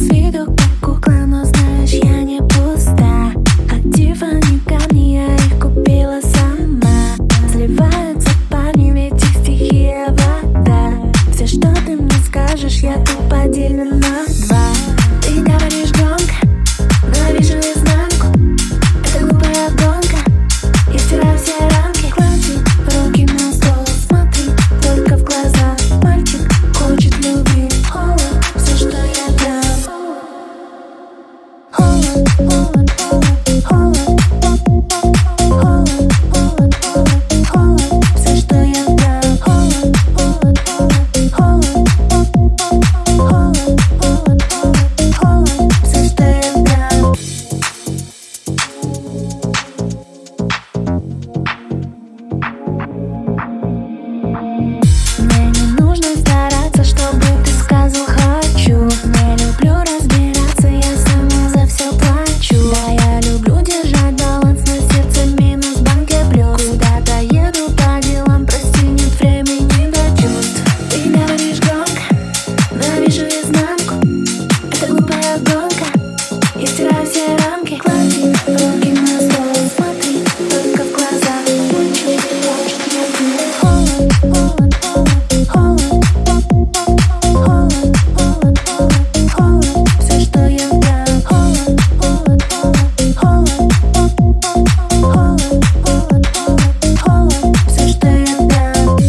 С виду как кукла, но знаешь, я не пуста. От Тиффани камни, я их купила сама. Сливаются парни, ведь их стихия вода. Все, что ты мне скажешь, я тупо делю на два. Ты говоришь громко, но вижу изнанку. Это глупая гонка, я стираю все рамки. Клади руки на стол, смотри только в глаза. Мальчик хочет любви, холод, все, что я дам. Холод, холод, холод, холод, холод, холод, холод, холод, все, что я дам. Холод, холод, холод, холод, холод, холод, холод, холод, все, что я дам. Мне не нужно стараться, чтобы ты сказал хочу. Не люблю разбираться, я сама за все плачу. Да, я люблю держать баланс на сердце, минус банк я плюс. Куда-то еду по делам, прости, нет времени до чувств. Ты говоришь громко, но вижу изнанку. Это глупая гонка, я стираю все рамки. Клади руки на стол, смотри только в глаза. Мальчик хочет любви, холод, холод, холод, холод, холод, холод, холод, все, что я дам. Холод, холод, холод, холод, холод, холод, холод, все, что я дам.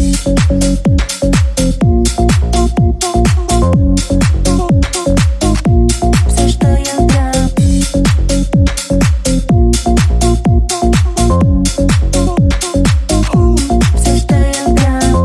Все, что я дам. Все, что я дам.